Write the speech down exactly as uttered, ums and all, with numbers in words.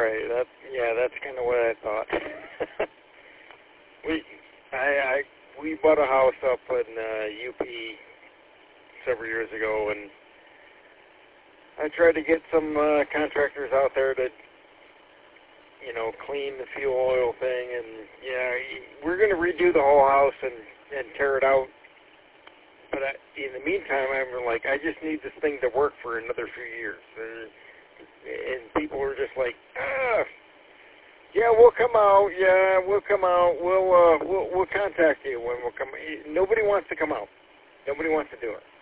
right. That's yeah. That's kind of what I thought. we, I, I, we bought a house up in uh, U P several years ago, and I tried to get some uh, contractors out there to, you know, clean the fuel oil thing, and yeah, we're going to redo the whole house and and tear it out. But I, in the meantime, I'm like, I just need this thing to work for another few years. And, and people are just like, ah, yeah, we'll come out. Yeah, we'll come out. We'll uh, we'll we'll contact you when we'll come. Nobody wants to come out. Nobody wants to do it.